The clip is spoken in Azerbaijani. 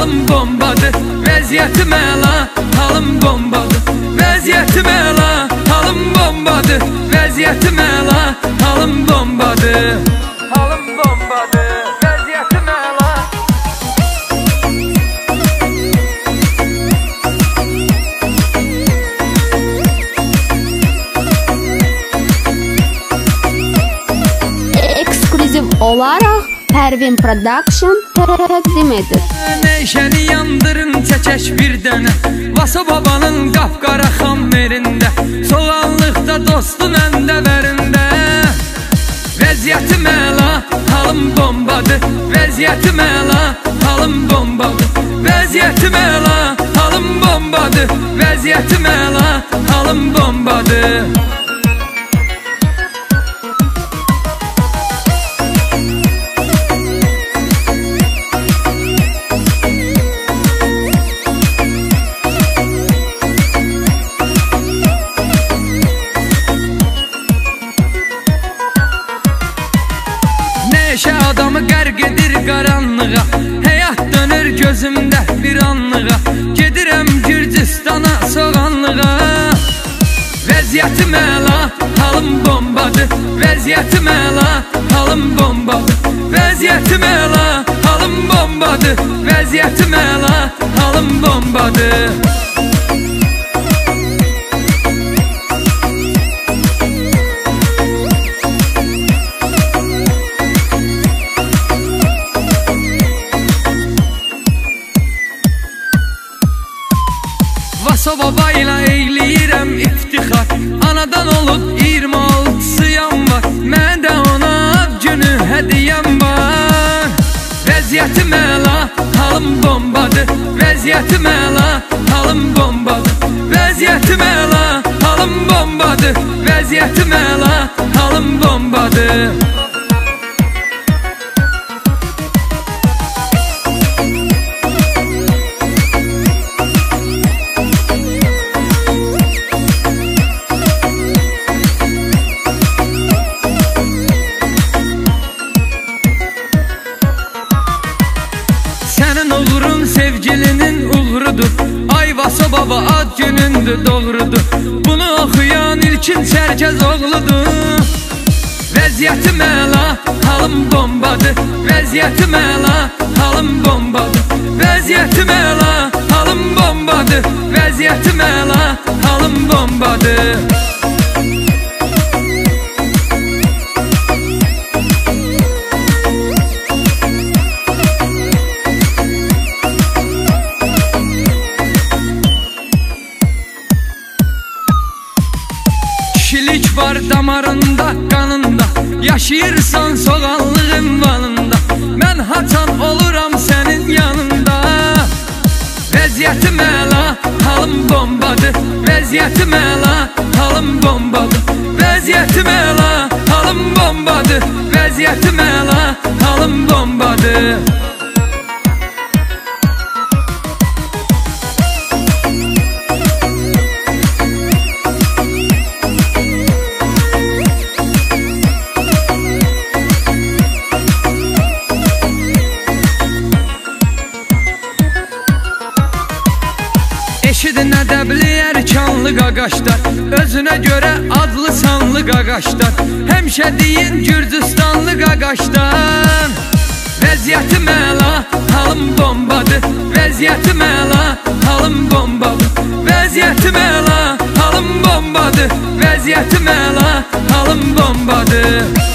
halım bombadır. Vəziyyətim əla, halım bombadır. Vəziyyətim əla, halım bombadır. Vəziyyətim əla, halım bombadır. Halım bombadır. Vəziyyətim əla. Ekskluziv olaraq Pərvin Production təqdim edir. Neşəni yandırın çəkək bir dənə, Vaso babanın qapqara xammerində, soğanlıqda dostu məndə vərində. Vəziyyətim əla, halım bombadır. Vəziyyətim əla, halım bombadır. Vəziyyətim əla, halım bombadır. Vəziyyətim əla, halım bombadır. Neşə adamı qərq edir qaranlığa, həyat dönür gözümdə bir anlığa. Gedirəm Gürcüstana soğanlığa. Vəziyyətim əla, halım bombadır. Vəziyyətim əla, halım bombadır. Vəziyyətim əla, halım bombadır. Vəziyyətim əla, halım bombadır. Vaso babayla eyləyirəm iftixar, anadan olub 26-sıyam var. Mən də ona ad günü hədiyəm var. Vəziyyətim əla, halım bombadır. Vəziyyətim əla, halım bombadır. Vəziyyətim əla, halım bombadır. Vəziyyətim əla, halım bombadır. Sənin uğurun sevgilinin uğurudur. Ay Vaso baba ad günündür, doğrudur. Bunu oxuyan ilkin Çərkəz oğludur. Vəziyyətim əla, halım bombadır. Vəziyyətim əla, halım bombadır. Vəziyyətim əla, halım bombadır. Vəziyyətim əla, halım bombadır. Kişilik var damarında, qanında, yaşayırsan soğanlığın vanında. Mən haçan oluram sənin yanında. Vəziyyətim əla, halım bombadır. Vəziyyətim əla, halım bombadır. Vəziyyətim əla, halım bombadır. Vəziyyətim əla, halım bombadır. Eşidin ədəbli ərkanlı qaqaşlar, özünə görə adlı sanlı qaqaşlar. Həmişə deyin Gürcüstanlı qaqaşlar. Vəziyyətim əla, halım bombadır. Vəziyyətim əla, halım bombadır. Vəziyyətim əla, halım bombadır. Vəziyyətim əla, halım bombadır.